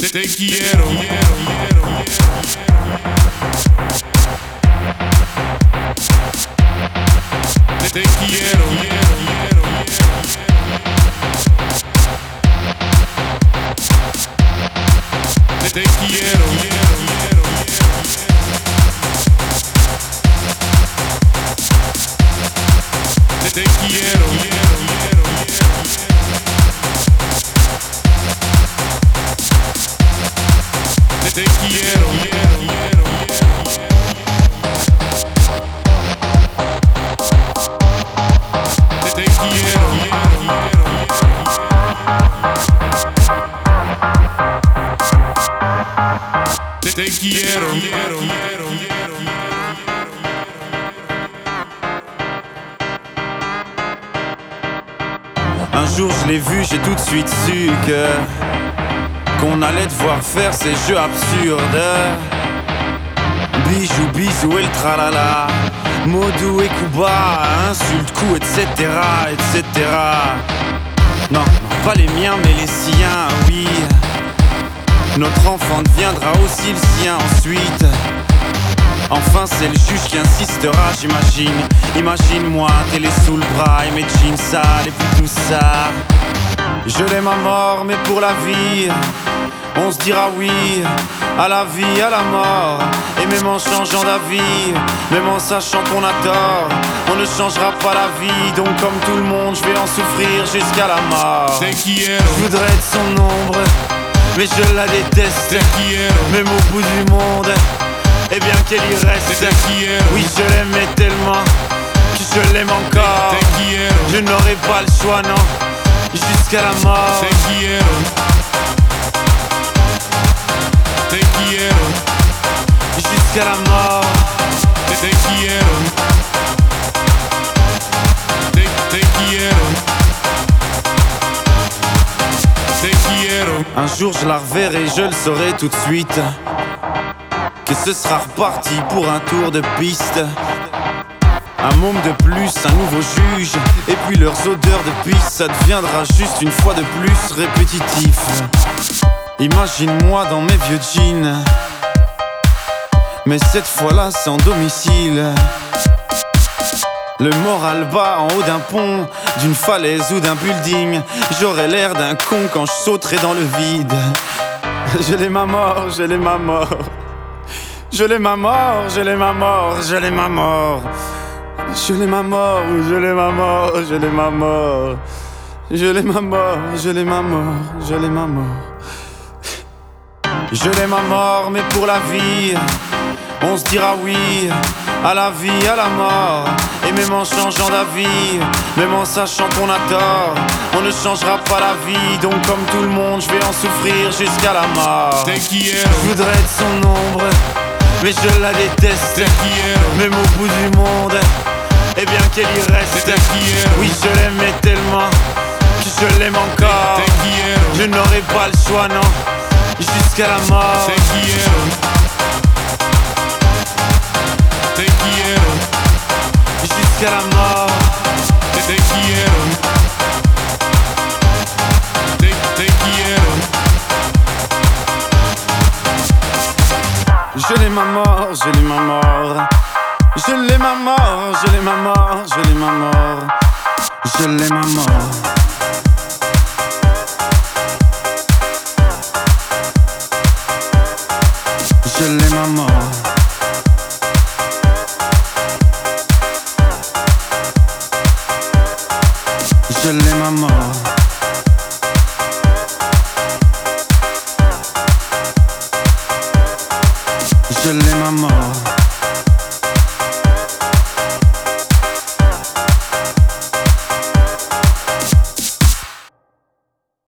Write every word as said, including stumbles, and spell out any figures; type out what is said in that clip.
te quiero. Te quiero. Te quiero. Te quiero. Te quiero. Te quiero. Te quiero. Un jour je l'ai vu, j'ai tout de suite su que qu'on allait devoir faire ces jeux absurdes. Bijou, bisou et le tralala, mots doux et coups bas, insultes, coups, et cetera, et cetera. Non, non, pas les miens mais les siens, oui. Notre enfant deviendra aussi le sien ensuite. Enfin c'est le juge qui insistera, j'imagine. Imagine-moi, télé sous le bras et mes jeans sales et puis tout ça. Je l'aime à mort mais pour la vie on se dira oui à la vie, à la mort. Et même en changeant d'avis, même en sachant qu'on a tort, on ne changera pas la vie. Donc comme tout le monde je vais en souffrir jusqu'à la mort. Je voudrais être son ombre mais je la déteste. Même au bout du monde, et bien qu'elle y reste. Oui je l'aimais tellement que je l'aime encore. Je n'aurai pas le choix, non, jusqu'à la mort. Jusqu'à la mort. Te quiero. Te, te quiero. Te quiero. Un jour je la reverrai, je le saurai tout de suite, que ce sera reparti pour un tour de piste. Un môme de plus, un nouveau juge, et puis leurs odeurs de piste, ça deviendra juste une fois de plus répétitif. Imagine-moi dans mes vieux jeans, mais cette fois-là sans domicile. Le moral bas en haut d'un pont, d'une falaise ou d'un building. J'aurais l'air d'un con quand je sauterai dans le vide. Je l'aime à mort, je l'aime à mort. Je l'aime à mort, je l'aime à mort, je l'aime à mort. Je l'aime à mort, je l'aime à mort, je l'aime à mort. Je l'aime à mort, je l'aime à mort, je l'aime à mort. Je l'aime à mort, mais pour la vie, on se dira oui à la vie, à la mort. Et même en changeant d'avis, même en sachant qu'on a tort, on ne changera pas la vie. Donc comme tout le monde, je vais en souffrir jusqu'à la mort. Je voudrais être son ombre mais je la déteste. Même au bout du monde, et bien qu'elle y reste. Oui je l'aimais tellement que je l'aime encore. Je n'aurai pas le choix, non, jusqu'à la mort. Te quiero. Te quiero. Jusqu'à la mort. Te quiero. Te, te quiero. Je l'aime à mort, je l'aime à mort. Je l'aime à mort, je l'aime à mort, je l'aime à mort. Je l'aime à mort. Je l'aime à mort. Je l'aime à mort. Je l'aime à mort.